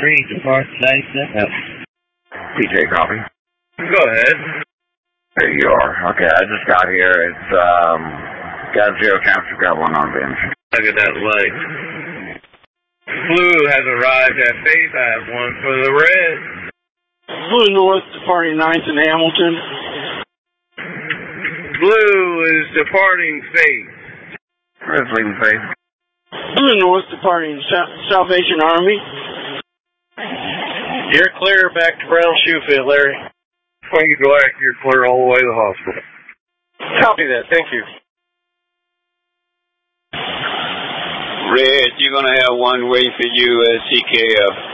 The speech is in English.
3, depart 97. PJ copy. Go ahead. There you are. Okay, I just got here. It's, got 0 chance got 1 on binge. Look at that light. Blue has arrived at base. I have 1 for the red. Blue North departing 9th and Hamilton. Blue is departing Faith. Where's leaving Faith? Blue North departing Salvation Army. You're clear back to Brown Shoefield, Larry. Thank you, Black. You're clear all the way to the hospital. Copy that. Thank you. Red, you're going to have 1 way for you, CKF.